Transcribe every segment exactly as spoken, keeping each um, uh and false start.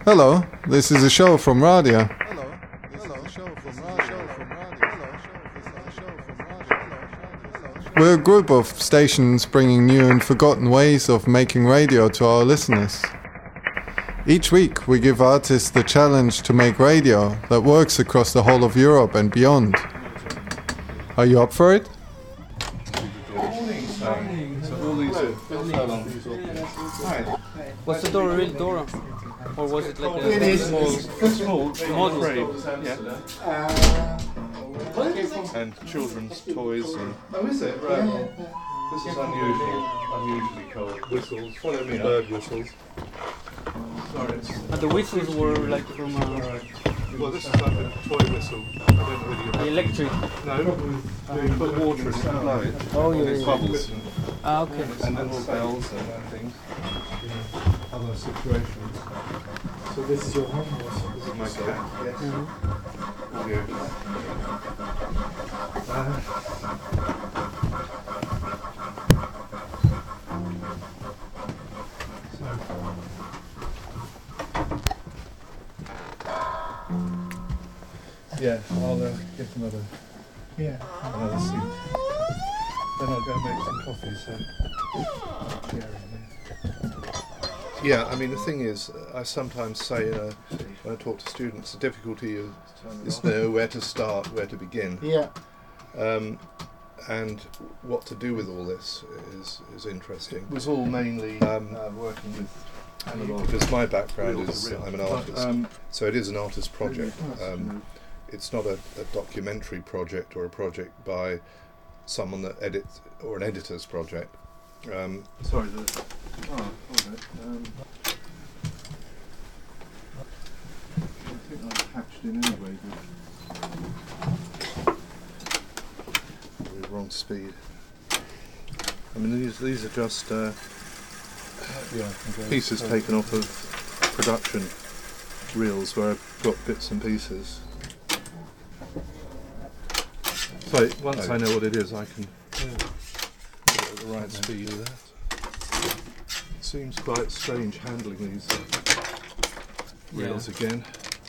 Hello, this is a show from Radio. We're a group of stations bringing new and forgotten ways of making radio to our listeners. Each week we give artists the challenge to make radio that works across the whole of Europe and beyond. Are you up for it? Was the door really door? Or was it like a It is small, small, small frame, yeah. yeah. And children's toys and. Oh, is it? Right. This is unusual. Unusually cold. Whistles. Follow me. Bird whistles. Sorry. And the whistles were like from uh, Well, this is like a toy whistle. I don't know whether you. the electric. No. You put water in it and blow it. Oh, yeah, And it yeah. bubbles. And, Ah, okay. and little bells and things. Other situations. So this is your home house? This is my cat. Yes. Mm-hmm. Audio. Uh, Yeah, I'll uh, get another Yeah. another seat. Then I'll go make some coffee. So. Yeah, I mean the thing is, uh, I sometimes say uh, when I talk to students, the difficulty is, is to know where to start, where to begin, Yeah. um, and what to do with all this is is interesting. It was all mainly um, uh, working with analog, because my background is I'm an artist, um, so it is an artist project. Um, it's not a, a documentary project or a project by someone that edits or an editor's project. Um, Sorry, the, oh, okay. um, I think I hatched in anyway. But wrong speed. I mean, these these are just uh, pieces taken off of production reels where I've got bits and pieces. So once I know what it is, I can. Yeah. At the right speed. It seems quite strange handling these uh, reels Yeah. again.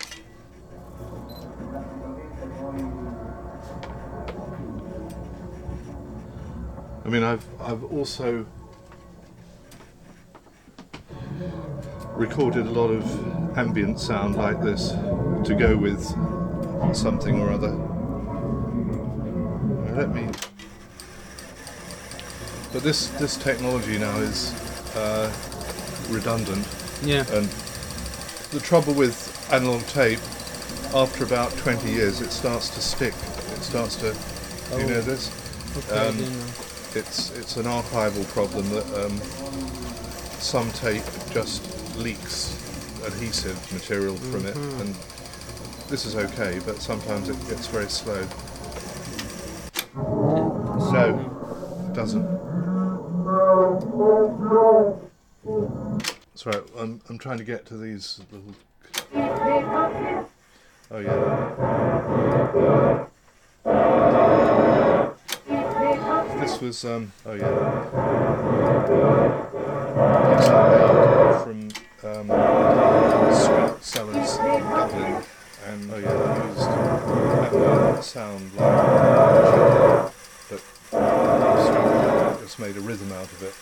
I mean, I've I've also recorded a lot of ambient sound like this to go with something or other. Let me. But this this technology now is uh, redundant, Yeah. and the trouble with analog tape, after about twenty years, it starts to stick. It starts to. Do you Oh. know this? Okay, I Um, didn't know. It's it's an archival problem that um, some tape just leaks adhesive material from it, Mhm. and this is okay, but sometimes it gets very slow. No, it doesn't. Sorry, I'm I'm trying to get to these little. Oh yeah. This was um. Oh yeah. These are made from um, scrap cellars in Dublin, and oh yeah, they used that sound like, but scrap just made a rhythm out of it.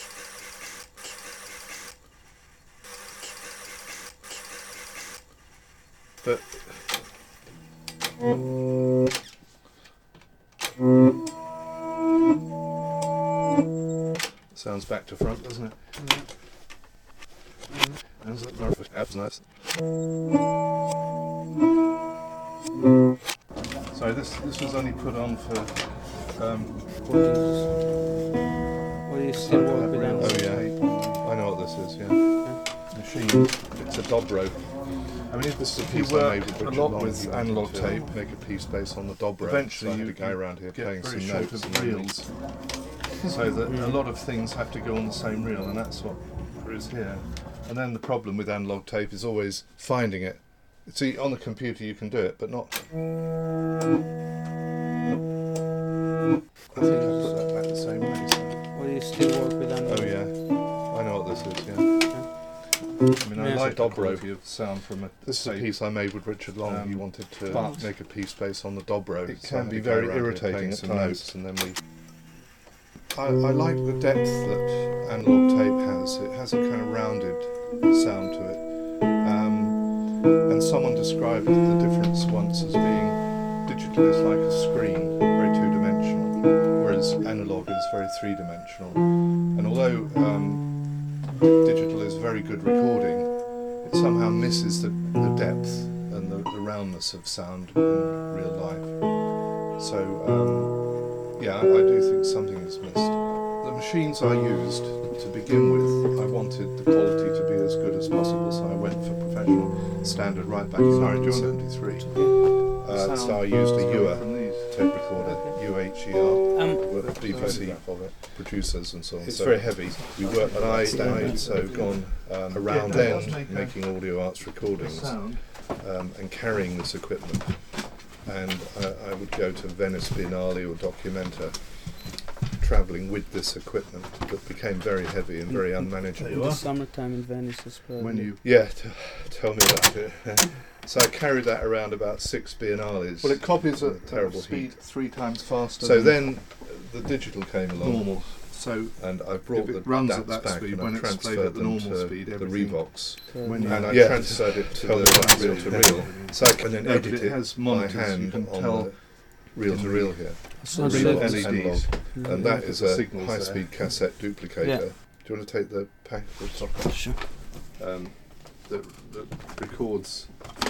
But sounds back to front, doesn't it? How's that nervous? That's nice. Sorry, this this was only put on for. Um, Or you still work with them? oh yeah, I know what this is. Yeah, machine. It's a Dobro. I mean, if this is a piece I made with a lot with analog tape, make a piece based on the Dobro. Eventually, you go around here playing some notes and reels, so that a lot of things have to go on the same reel, and that's what there is here. And then the problem with analog tape is always finding it. See, on the computer you can do it, but not. I think I put that back the same way. So. Or you still work with them? Oh yeah, I know what this is. Yeah. I mean, I Yeah. like the Dobro. quality of sound from a This is a tape. piece I made with Richard Long. Um, he wanted to but make a piece based on the Dobro. it so can I had be to go very around here irritating playing at some times. notes, and then we. I, I like the depth that analog tape has. It has a kind of rounded sound to it. Um, and someone described the difference once as being digital is like a screen, very two-dimensional, whereas analog is very three-dimensional. And although um, digital is very good recording, it somehow misses the, the depth and the, the roundness of sound in real life. So, um, yeah, I, I do think something is missed. The machines I used to begin with, I wanted the quality to be as good as possible, so I went for professional standard right back in nineteen seventy-three. Uh, so I used a U A tape recorder, U H E R, Um, with B B C producers and so on. It's very heavy. We worked, and I, I had so gone um, around then making audio arts recordings um, and carrying this equipment. And I, I would go to Venice Biennale or Documenta, travelling with this equipment that became very heavy and very unmanageable. in the summertime in Venice as well. When you yeah, t- tell me about it. So I carried that around about six biennales. Well, it copies at terrible speed heat. three times faster. So than then the digital came along, normal. So and I brought if it the runs D A at Ts that back speed, and when I it's played transferred at the them normal to speed, the everything- Revox, So, when you- and I Yeah. transferred it to Tell the me about reel it. to reel, so I can then No, but edit it it has by monitors, you hand can on tell the reel to reel here. so Reel so- and L E Ds. analog. Mm. And that is The a signals there. high-speed cassette duplicator. Yeah. Do you want to take the pack? Sure. um, that, that records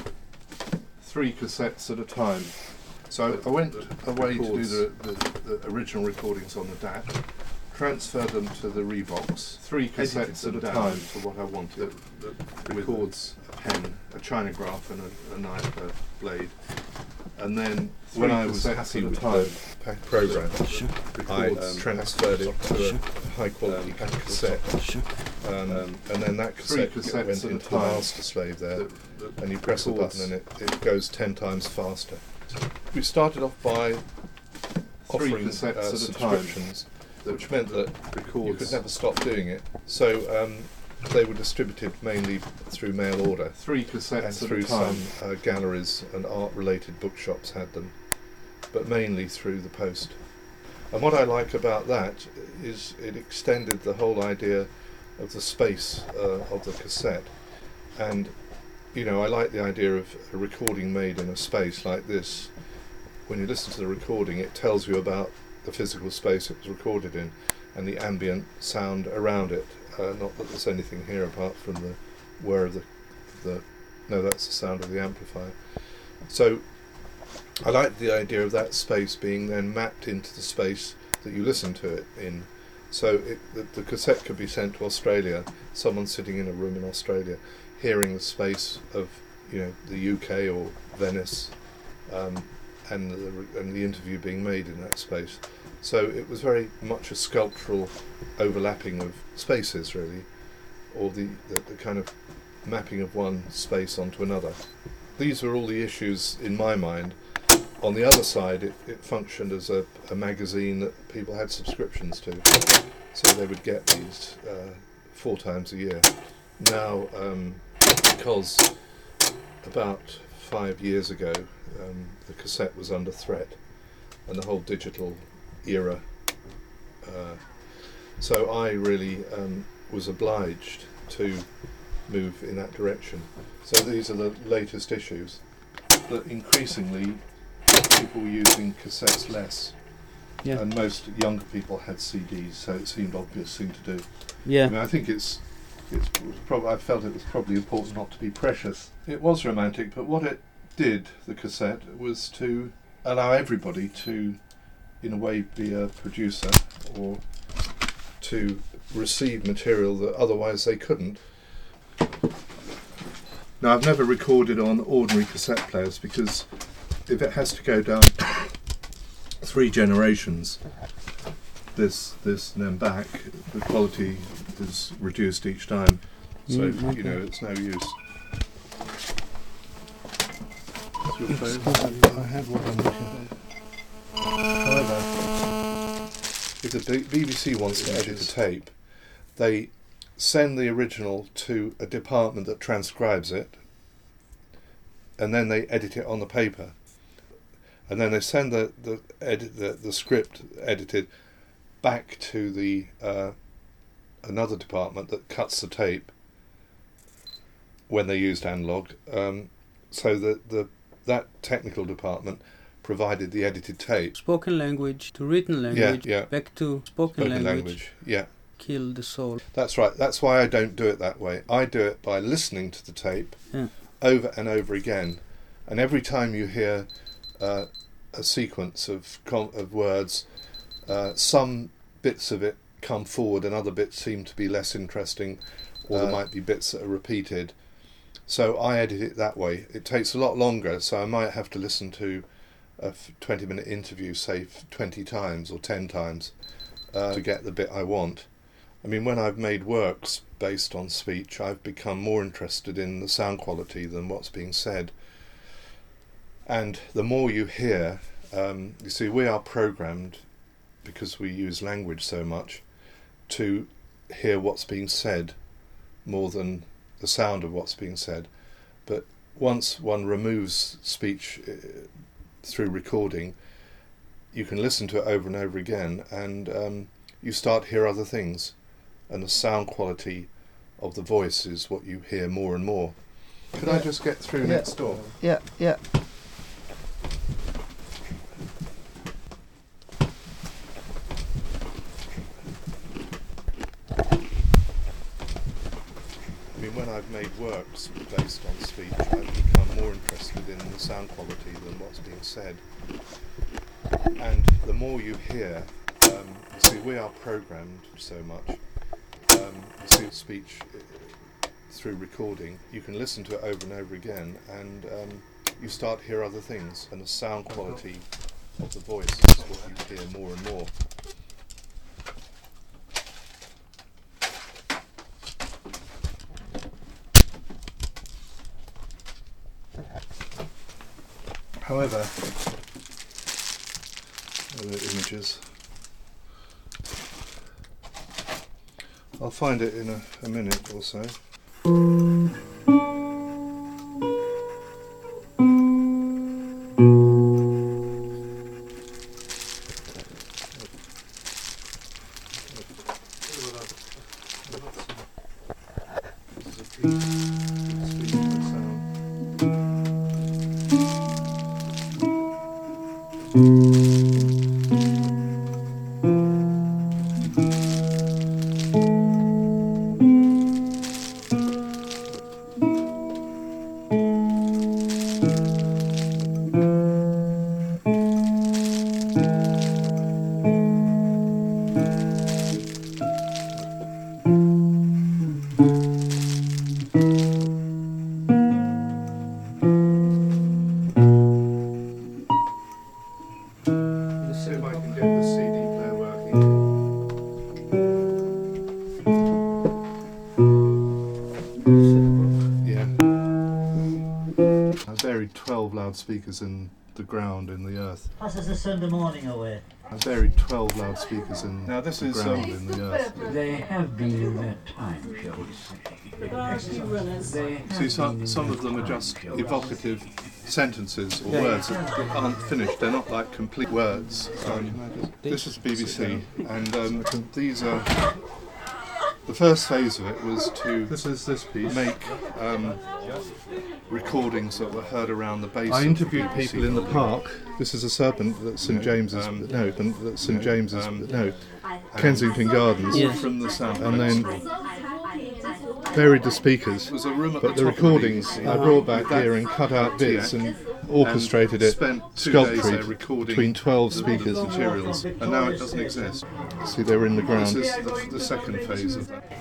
three cassettes at a time. So I went away to do records- the, the, the original recordings on the D A T, transferred them to the Revox, three cassettes at a time to what I wanted. that, that records a pen, a chinograph and a, a knife, a blade. And then When three I was cassettes happy at a with time, the pack program, Sure. I records um, transferred it to a high-quality Um, cassette, Sure. um, and then that Three cassette cassettes went at a into the time. master slave there, that, that and you press a records button and it, it goes ten times faster. We started off by three offering cassettes uh, at a subscriptions, that which meant that records you could never stop doing it. So um, they were distributed mainly through mail order, three and cassettes at through a time. some uh, galleries and art-related bookshops had them, but mainly through the post. And what I like about that is it extended the whole idea of the space uh, of the cassette. And, you know, I like the idea of a recording made in a space like this. When you listen to the recording, it tells you about the physical space it was recorded in and the ambient sound around it. Uh, not that there's anything here apart from the whir of the, the... No, that's the sound of the amplifier. So I like the idea of that space being then mapped into the space that you listen to it in. So it, the, the cassette could be sent to Australia, someone sitting in a room in Australia, hearing the space of, you know, the U K or Venice, um, and the, and the interview being made in that space. So it was very much a sculptural overlapping of spaces, really, or the, the, the kind of mapping of one space onto another. These were all the issues in my mind. On the other side, it, it functioned as a, a magazine that people had subscriptions to, so they would get these uh, four times a year. Now, um, because about five years ago, um, the cassette was under threat, and the whole digital era. Uh, so I really um, was obliged to move in that direction. So these are the latest issues. That increasingly people were using cassettes less, Yeah. and most younger people had C Ds, so it seemed obvious thing to do. Yeah. I mean, I think it's, it's prob- I felt it was probably important not to be precious. It was romantic, but what it did, the cassette, was to allow everybody to, in a way, be a producer or to receive material that otherwise they couldn't. Now, I've never recorded on ordinary cassette players because if it has to go down three generations, this, this, and then back, the quality is reduced each time. So, Mm, okay. you know, it's no use. I have what I'm looking However, if the B- BBC wants to edit a tape, they send the original to a department that transcribes it, and then they edit it on the paper, and then they send the the edit the, the script edited back to the uh, another department that cuts the tape when they used analog, um, so that the that technical department provided the edited tape. Spoken language to written language, yeah, yeah. back to spoken, Spoken language, language, yeah. kill the soul. That's right. That's why I don't do it that way. I do it by listening to the tape Yeah. over and over again, and every time you hear uh, a sequence of com- of words, uh, some bits of it come forward and other bits seem to be less interesting, or uh, there might be bits that are repeated. So I edit it that way. It takes a lot longer, so I might have to listen to a twenty minute interview, say twenty times or ten times, uh, to get the bit I want. I mean, when I've made works based on speech, I've become more interested in the sound quality than what's being said. And the more you hear, um, you see, we are programmed, because we use language so much, to hear what's being said more than the sound of what's being said. But once one removes speech uh, through recording, you can listen to it over and over again, and um, you start to hear other things, and the sound quality of the voice is what you hear more and more. Could yeah. I just get through yeah. next door? Yeah, yeah. I mean, when I've made works based on speech, I've become more interested in the sound quality than what's being said. And the more you hear, um, you see, we are programmed so much. Um, you see, speech uh, through recording, you can listen to it over and over again, and um, you start to hear other things, and the sound quality of the voice is what you hear more and more. However, other images, I'll find it in a, a minute or so. Loudspeakers in the ground, in the earth. That's as a Sunday morning away. I buried twelve loudspeakers in now this the is, ground um, in the earth. They have been in their time, shall we say. See, some, some of them are just evocative sentences or yeah, words that aren't finished. They're not like complete words. Um, this is B B C, and um, these are... The first phase of it was to this is this piece. make um, recordings that were heard around the base. I interviewed people in the park. This is a serpent that St James's um, no, that St James's um, no, Kensington Gardens yes. from the sound, and then buried the speakers. It was a room at but the, the recordings I brought back here and cut out bits and orchestrated it, sculpted between twelve speakers and materials, and now it doesn't exist. See, they're in the ground. This is the, the second phase of that.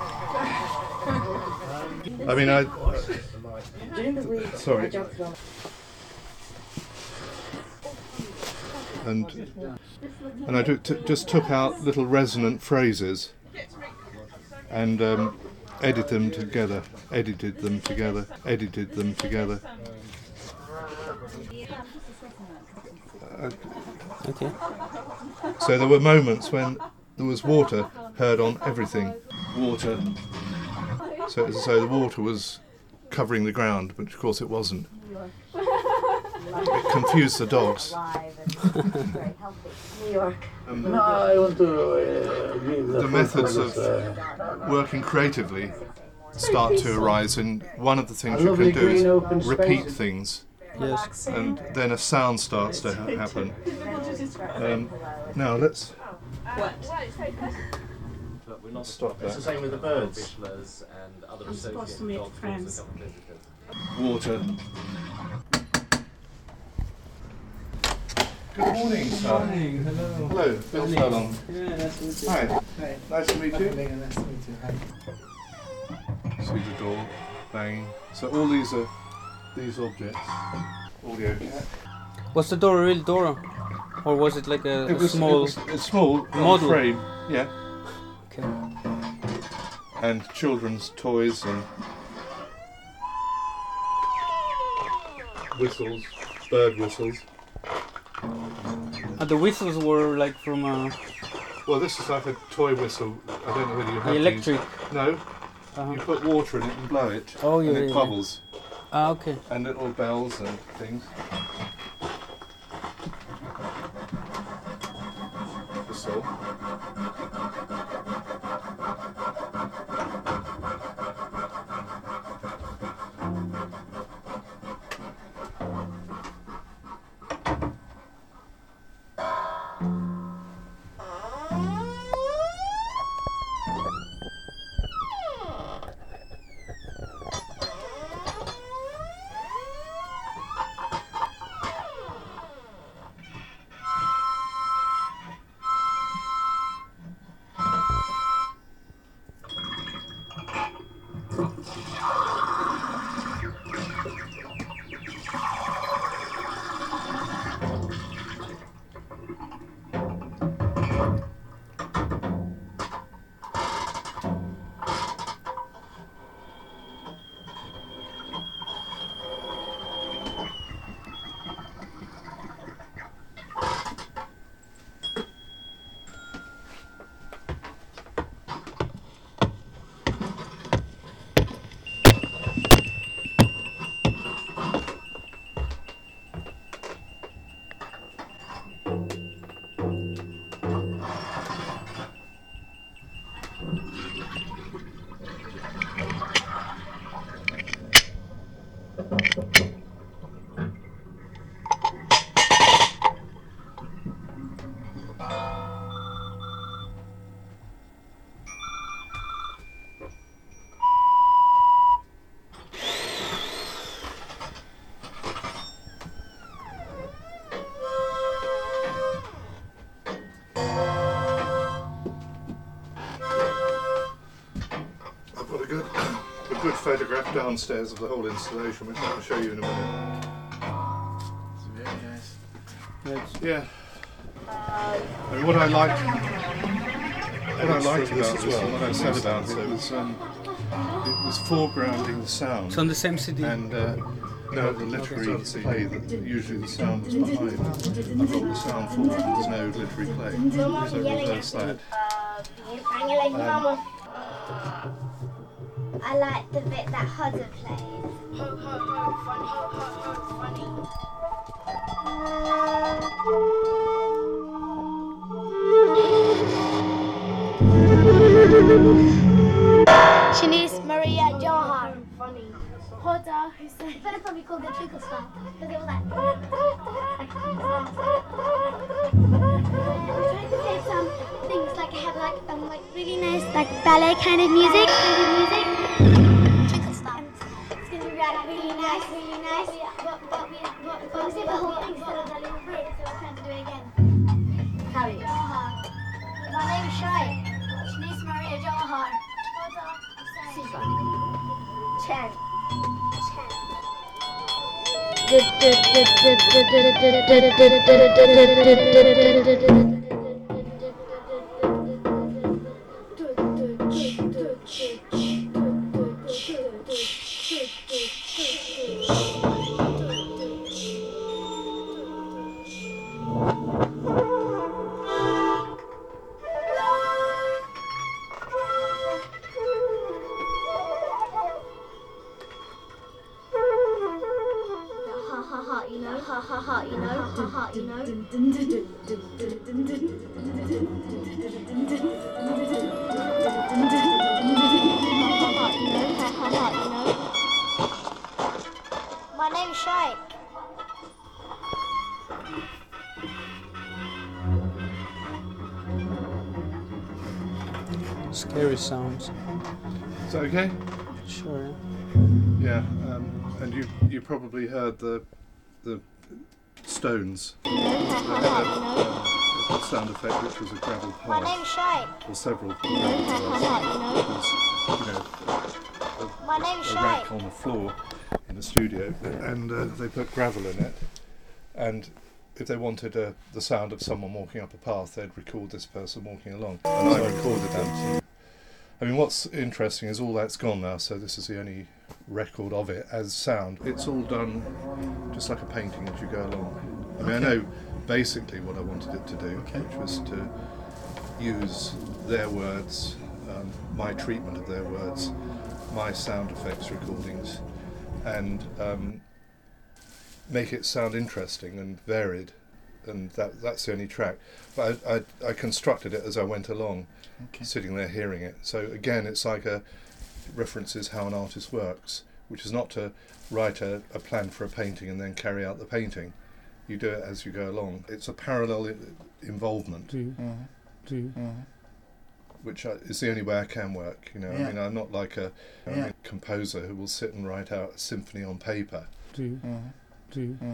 I mean, I... Uh, sorry. And, and I t- just took out little resonant phrases and um, edited them together, edited them together, edited them together. Uh, okay. So there were moments when there was water heard on everything. Water, So, so the water was covering the ground, but of course it wasn't. It confused the dogs. Um, No, I want to uh, give the, the methods of working creatively start to arise, and one of the things you can do is repeat things, Yes. and then a sound starts to ha- happen. Um, now let's But we're not stop It's the that. same with the birds. And other I'm supposed to make friends. Water. Good morning, sir. Hello. Hello, Bill Furlong. Yeah, nice to meet you. Hi. Hi. Nice to meet you. Mega nice to meet you. Hi. See the door banging. So all these are these objects. Audio cat. Was the door a real door? Or was it like a, It a was small... It was a small model. frame. Yeah. Okay. And children's toys and whistles, bird whistles. And the whistles were like from a... Well, this is like a toy whistle. I don't know whether you have electric. these. No. Uh-huh. You put water in it and blow it, Oh, yeah, and it yeah. bubbles, Ah, okay. and little bells and things. Whistle. I've got a good, a good photograph downstairs of the whole installation, which I'll show you in a minute. It's very nice. That's, Yeah. And what I liked, what I liked about this, and what I said about it was, um, it was foregrounding the sound. it's on the same C D. And uh, no, the literary play that usually the sound was behind. I brought the sound forward. There's no literary play, so reverse that. Um, I like the bit that Hodder plays. Ho, ho, ho, funny, ho, ho, ho, funny. Shanice Maria Johar. Funny. Hodder, who said, but it's probably called the Twinkle Star, because it was like. I'm trying to say some things like I have like um like really nice like ballet kind of music, kind of music. Twinkle Star. It's gonna be like really nice, really nice. But but we but but we say the whole thing instead of the little bit, so we're trying to do it again. Harry. Johar. My name is Shai. Shanice Maria Johar. Sifa. Chen. ha ha, you know, ha ha, you know. My name's Shaik. Scary sounds. Is that okay? Sure. Yeah, um, and you you probably heard the the Stones. They had a, a sound effect which was a gravel My path, name's Shaik. or several gravel paths. It was, you know, a, My name's a Shaik. rack on the floor in the studio, and uh, they put gravel in it, and if they wanted uh, the sound of someone walking up a path, they'd record this person walking along, and I recorded that. I mean, what's interesting is all that's gone now, so this is the only record of it as sound. It's all done just like a painting as you go along. I mean, okay. I know basically what I wanted it to do, okay. which was to use their words, um, my treatment of their words, my sound effects recordings, and um, make it sound interesting and varied, and that that's the only track. But I, I, I constructed it as I went along, okay. sitting there hearing it. So again, it's like a, it references how an artist works, which is not to write a, a plan for a painting and then carry out the painting. You do it as you go along. It's a parallel I- involvement, Mm-hmm. Mm-hmm. which I, is the only way I can work. You know, Yeah. I mean, I'm not like a, Yeah. a composer who will sit and write out a symphony on paper Mm-hmm.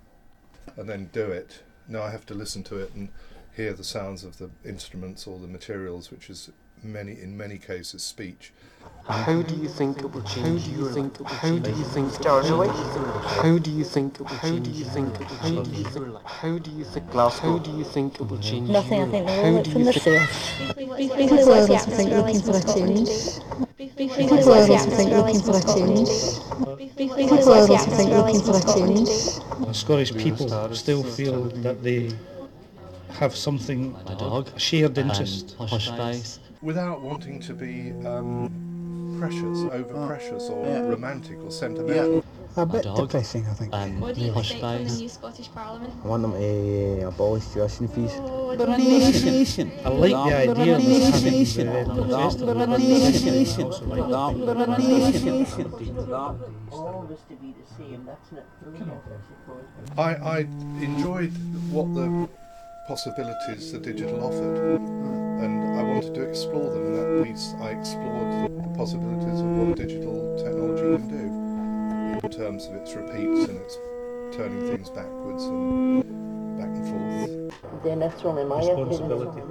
and then do it. No, I have to listen to it and hear the sounds of the instruments or the materials, which is many, in many cases, speech. How do you think it will change? How do you think? How do you think? How do you think? How do you think? How do you think? How do you think? How do you think? How do you think it will change? Nothing. I think they're all from the surf. Because People are also think looking for a change. People are also think looking for a change. People are also think looking for a change. Scottish people still feel that they have something, a shared interest. Without wanting to be um, precious, over precious, or Yeah. romantic, or sentimental. Yeah. A bit depressing, I think. What do you think from the new Scottish Parliament? I want them to uh, abolish tuition fees. But a nation. I like the idea of having the festival. But a nation. But a nation. All was to be the same. That's not true, I suppose. I, I enjoyed what the possibilities the digital offered, and I wanted to explore them. In that piece, I explored the possibilities of what digital technology can do in terms of its repeats and its turning things backwards and back and forth. Then that's only my Responsibility.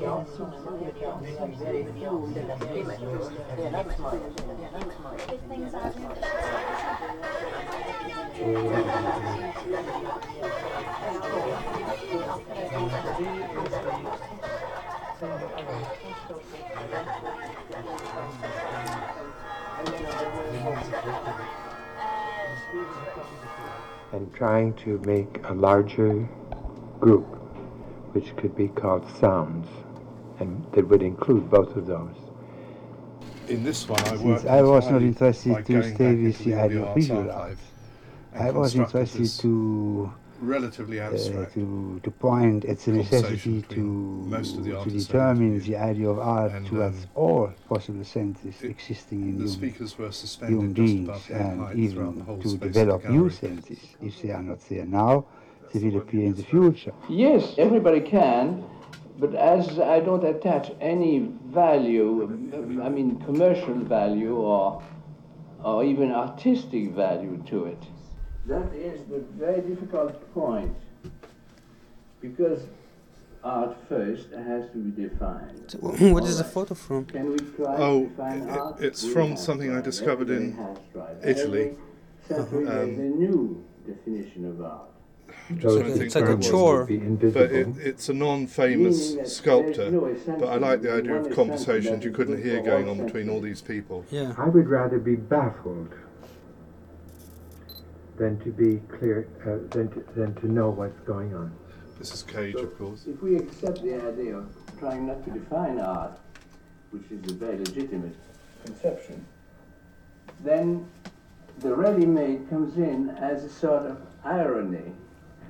And trying to make a larger group which could be called sounds, and that would include both of those. In this one, I Since worked I was not entirely by interested to going stay back with into the the idea of arts visual archive art. and I was constructed interested this to relatively uh, abstract to to point at the necessity conversation to between most of the to artists I determine interviewed. the idea of art And, towards um, all possible senses it- existing in the human, speakers were human suspended just beings, above head and height throughout the even whole to space of the develop new gallery. senses. If they are not there now, they will appear in the future. Yes, everybody can, but as I don't attach any value, I mean commercial value or or even artistic value to it. That is the very difficult point, because art first has to be defined. What is the photo from? Can we try Oh, to define it- art? it's We from have something I tried. discovered in Everybody has tried. Italy. Every century there's Um, a new definition of art. I'm just trying to think It's like a what it was. chore. But it, it's a non-famous Meaning that sculptor. there's no essential- But I like the idea one of essential conversations that you is couldn't good hear for going all on between senses. all these people. Yeah. I would rather be baffled than to be clear, uh, than to, than to know what's going on. This is Cage, of course. If we accept the idea of trying not to define art, which is a very legitimate conception, then the ready-made comes in as a sort of irony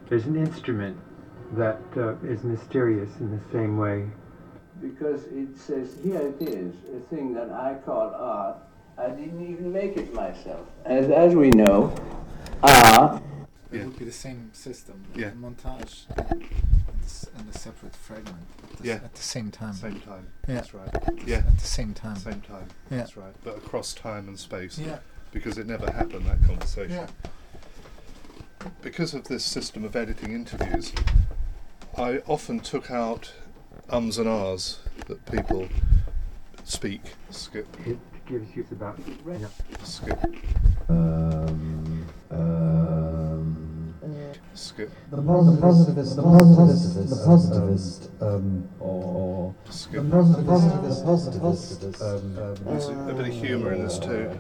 There's an instrument that uh, is mysterious in the same way. Because it says, here it is, a thing that I call art. I didn't even make it myself. As, as we know, art... It would be the same system, yeah. montage and a separate fragment at the, yeah. at the same time. Same time, yeah. that's right. Yeah, at the same time. Same time, yeah. that's right. But across time and space, yeah. because it never happened, that conversation. Yeah. Because of this system of editing interviews, I often took out ums and ahs that people speak. Skip. It gives you about... Yeah. Skip. Um, um, Skip. The positivist, the positivist, the positivist, um, or Skip. the positivist, positivist, um, there's a, a bit of humour in this too.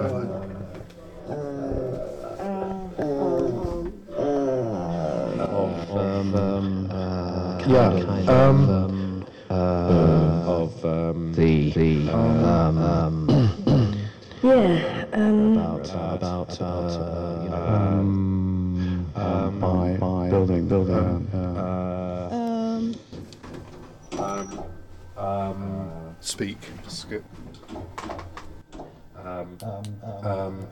Of um, um, uh, yeah, kind um, of um, uh, of um, the the um, um, yeah, um, about uh, about about uh, you know um, um, by, by building building um, um, um, speak. Skip. Um, um, um,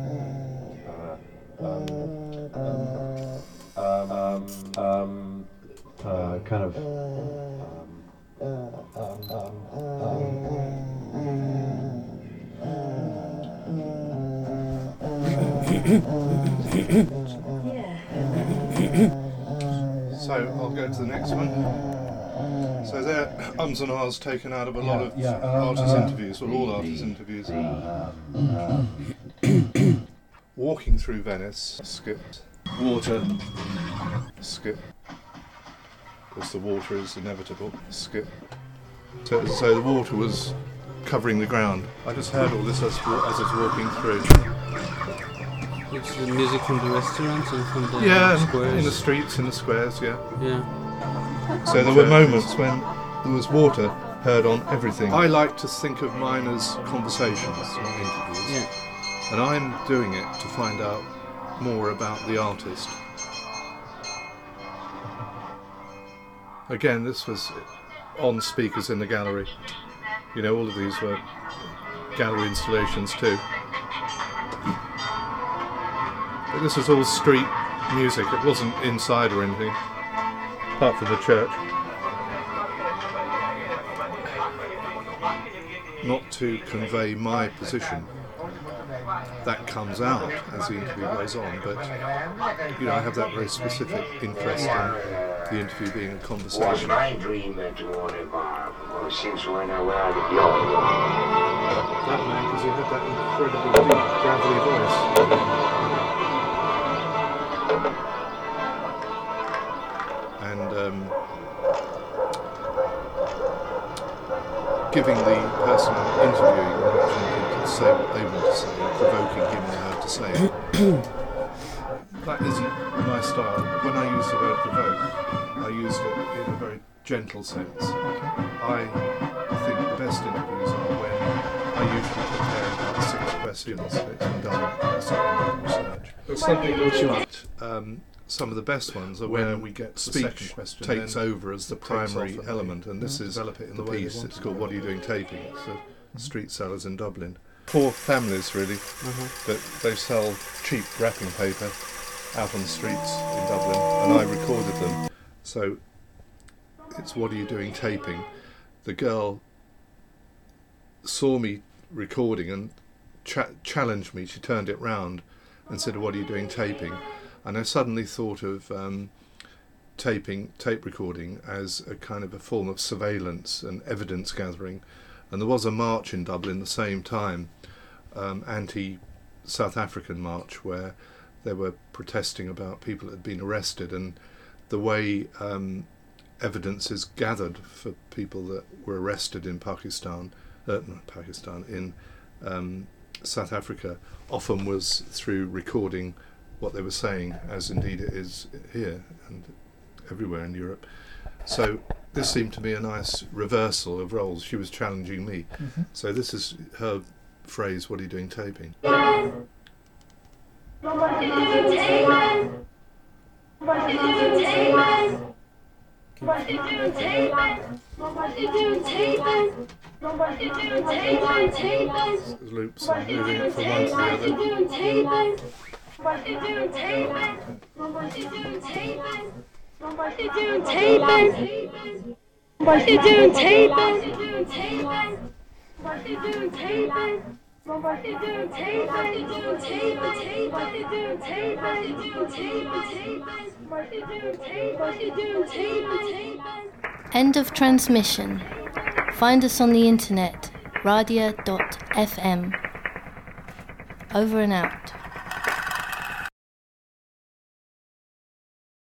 uh, um, um, um, uh, kind of um, um, So I'll go to the next one. So there are ums and ahs taken out of a lot of yeah, um, artists' uh, interviews, well, all artists' interviews. uh, Walking through Venice, skipped. Water, skip. Because the water is inevitable, skip. So, so the water was covering the ground. I just heard all this as, as I was walking through. It's the music from the restaurants and from the yeah, squares. in the streets, in the squares, yeah. Yeah. So there were moments when there was water heard on everything. I like to think of mine as conversations, not interviews. Yeah. And I'm doing it to find out more about the artist. Again, this was on speakers in the gallery. You know, all of these were gallery installations too. But this is all street music. It wasn't inside or anything, apart from the church. Not to convey my position. That comes out as the interview goes on, but you know, I have that very specific interest in the interview being a conversation. Was my dream to own a bar, or since when I wear the yo. That man, because he had that incredible deep gravelly voice. And um, giving the person interviewing an opportunity to say what they want to say, provoking him or her to say it. That isn't my style. When I use the word provoke, I used it in a very gentle sense. I think the best interviews are when I usually prepare about six questions. It's been done some research. But something which you want. Um, some of the best ones are when we get the second question takes over as the primary element, and this is develop it in the piece. It's called "What Are You Doing Taping?" It's the street sellers in Dublin. Poor families, really, Mm-hmm. but they sell cheap wrapping paper out on the streets in Dublin, and I recorded them. So it's "What Are You Doing Taping?" The girl saw me recording and cha- challenged me. She turned it round and said, "What are you doing taping?" And I suddenly thought of um, taping, tape recording as a kind of a form of surveillance and evidence gathering. And there was a march in Dublin the same time, um, anti-South African march, where they were protesting about people that had been arrested, and the way um, evidence is gathered for people that were arrested in Pakistan, uh, not Pakistan, in um, South Africa, often was through recording what they were saying, as indeed it is here and everywhere in Europe. So this seemed to be a nice reversal of roles. She was challenging me. Mm-hmm. So this is her phrase, "What are you doing taping?" What are you doing taping? taping? What you doing taping? What you doing taping? What you doing taping? Taping? Loops and moving from one to the What other. you doing taping? What you doing taping? What you doing taping? What you doing taping? What you doing taping? What you doing taping? What you doing taping? What you doing taping? What you doing taping? What you doing taping? What you doing taping? What you doing taping? What you doing taping? End of transmission. Find us on the internet, radia dot f m. Over and out.